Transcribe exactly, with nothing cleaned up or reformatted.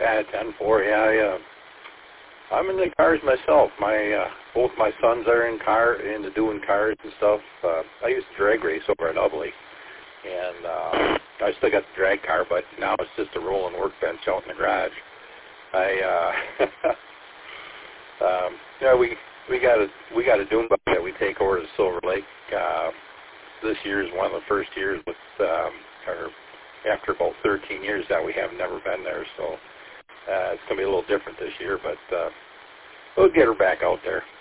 Yeah, ten four. Yeah, I, uh, I'm in the cars myself. My uh, both my sons are in car into doing cars and stuff. Uh, I used to drag race over at Ubly, and uh, I still got the drag car, but now it's just a rolling workbench out in the garage. I uh, um, yeah, we we got a we got a dune buggy that we take over to Silver Lake. Uh, this year is one of the first years with, um, or after about thirteen years that we have never been there, so uh, it's gonna be a little different this year, but uh, we'll get her back out there.